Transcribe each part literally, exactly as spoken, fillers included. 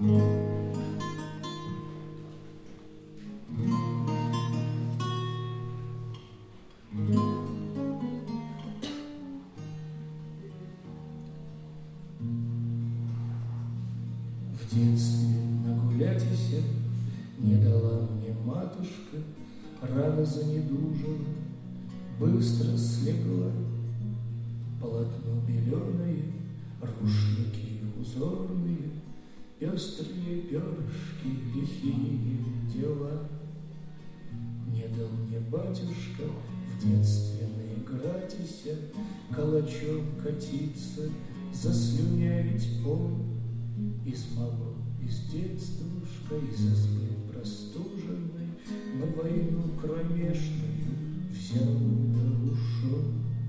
В детстве нагулятися не дала мне матушка, рано занедужила, быстро слегла. Полотно беленое, рушники узорные, пестрые перышки, лихие дела. Не дал мне батюшка в детстве наигратися, калачом катиться, заслюнявить пол. Из мало, из детствушка, из избы простуженной на войну кромешную взял да ушел.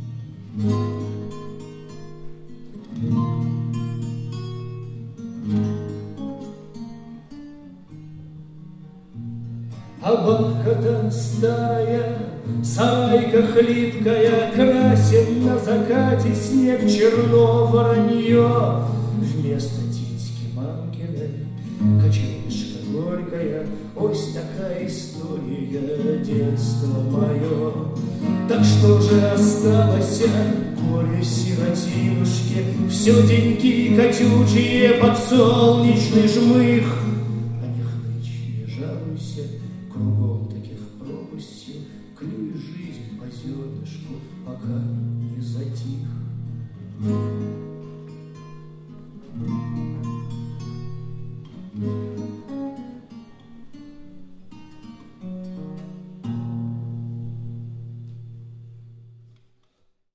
А бабка-то старая, сарайка хлипкая, красен на закате снег черно воронье. Вместо титьки мамкиной кочерышка горькая, ось такая история детства мое. Так что же осталось горе сиротинушке, все деньки котючие под солнечный жмых?